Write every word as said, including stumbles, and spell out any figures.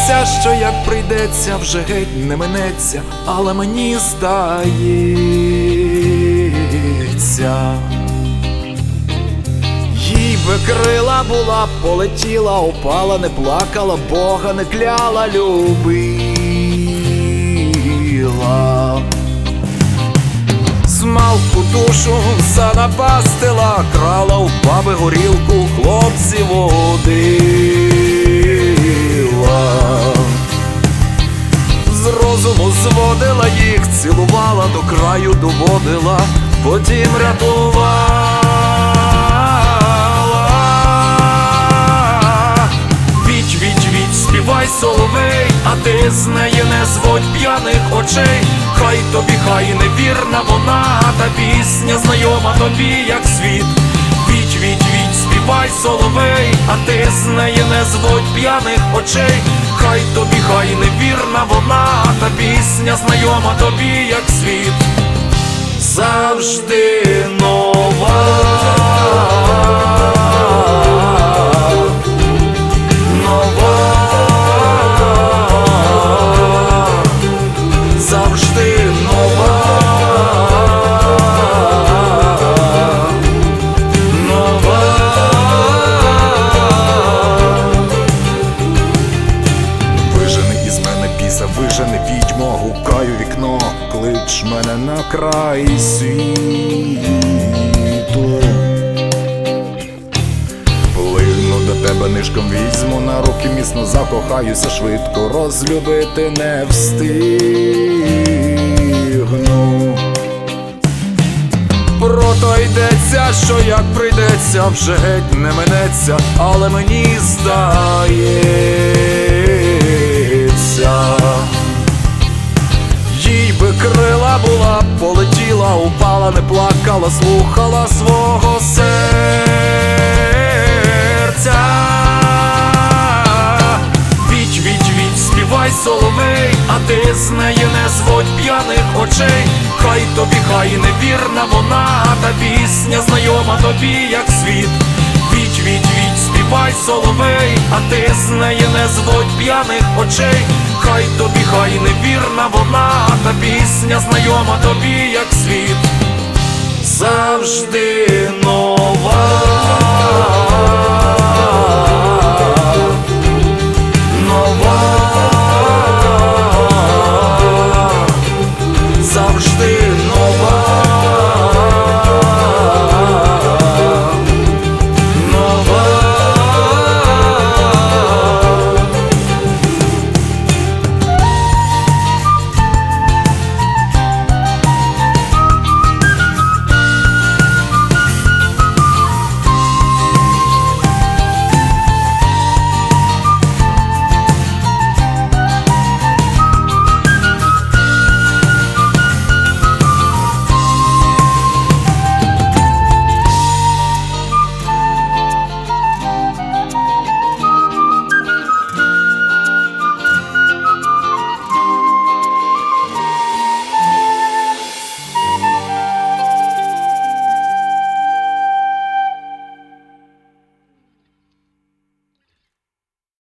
здається, що як прийдеться, вже геть не минеться, але мені здається, їй би крила була, полетіла, упала, не плакала, Бога не кляла, любила. Смалку душу занапастила, крала в баби горілку, хлопців водила. З розуму зводила їх, цілувала, до краю доводила, потім рятувала. Віть, віть, віть, співай, соловей, а ти з неї не зводь п'яних очей. Хай тобі, хай невірна вона, та пісня знайома тобі, як світ. Віть, віть, віть, співай, соловей, а ти з неї не зводь п'яних очей. Хай тобі, хай невірна вона, та пісня знайома тобі, як світ. Завжди нова, нова, завжди нова, нова. Вижени із мене біса, вижени відьмо, гукаю вікно, клич мене на край світу. Плигну до тебе, нишком візьму на руки, міцно закохаюся, швидко розлюбити не встигну. Прото йдеться, що як прийдеться, вже геть не минеться, але мені здається, їй би крила була, полетіла, упала, не плакала, слухала свого серця. Віть, віть, віть, співай, соловей, а ти з неї не зводь п'яних очей. Хай тобі, хай невірна вона, та пісня знайома тобі, як світ. Віть, віть, віть, співай, соловей, а ти з неї не зводь п'яних очей. Хай тобі, хай невірна вона, та пісня знайома тобі, як світ. Завжди